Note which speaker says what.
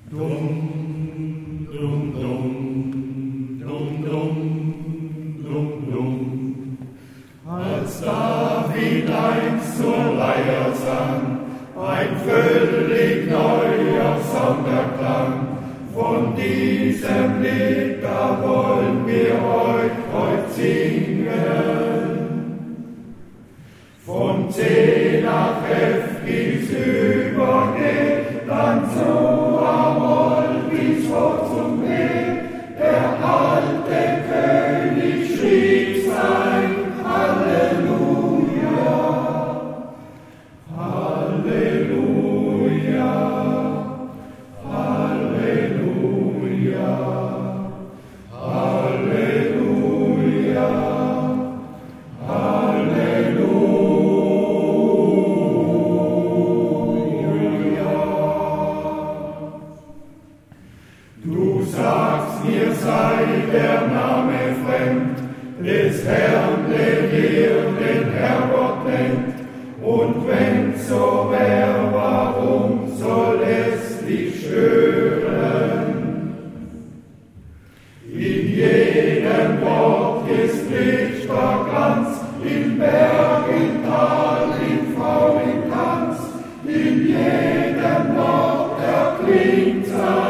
Speaker 1: Dum, dum, dum, dum, dum, dum, dum. Als David einst zur Leier sang, ein völlig neuer Song erklang. Von diesem Lied, da wollen wir euch heute singen. Von C nach F gibt's übergeht, dann zu A-Moll bis hoch zum B. Der alte König schrieb sein Halleluja, Halleluja, Halleluja, Halleluja, Halleluja. Du sagst, mir sei der Name fremd, des Herrn, den ihr den Herrgott nennt. Und wenn so wär, warum soll es dich stören? In jedem Wort ist Licht, Glanz, in Berg, in Tal, in Frau, in Tanz, in jedem Wort erklingt sein